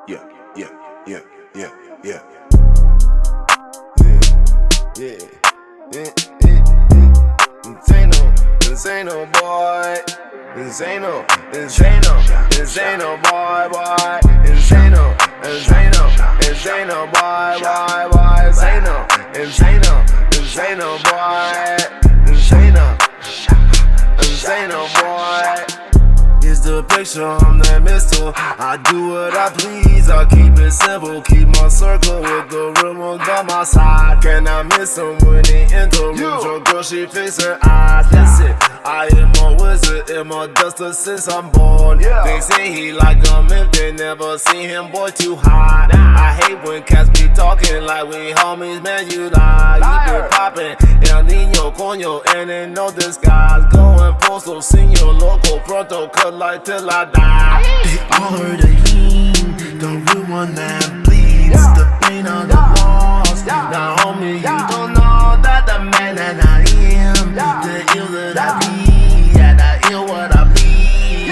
yeah, yeah, yeah, yeah, yeah. Yeah, Insano, Insano boy. Insano, boy, boy. Insano boy. Insano boy. Insano boy. Here's the picture, I'm that Mr. I do what I please, I keep it simple. Keep my circle with the real ones on my side. Can I miss them when they enter rooms? Your girl, she fix her eyes. Listen, I am a wizard, am a duster since I'm born. They say he like them if they never seen him, boy, too high. I hate when cats be talking like we homies, man, you lie. You been poppin', El Nino, coño, and in no disguise. Going postal, senior, local, pronto, cut like till I die. They all heard of him, the real one that bleeds, the pain of the loss. Now homie, you don't know that the man that I am, the ill that I be, yeah, the ill what I bleed.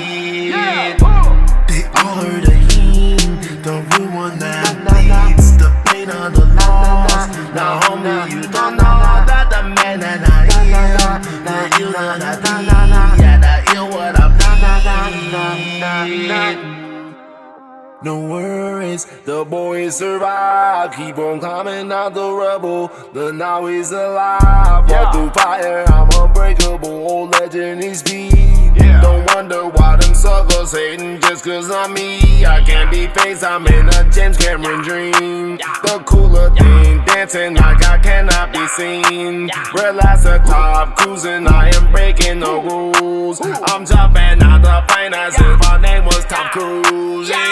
They all heard of him, the real one that bleeds, the pain of the loss. Now homie, you don't know that the man that I am, the ill that I be, yeah, the ill what I bleed. No worries, the boys survive. Keep on climbing out the rubble. The now he's alive. Walk through fire, I'm unbreakable. Old legend, he's speed. Don't wonder why them suckers hating just cause I'm me. I can't be faced, I'm in a James Cameron dream. The cooler thing, dancing like I cannot be seen. Relax the top, cruising, I am breaking the rules. I'm jumping out the plane as if my name was Tom Cruise.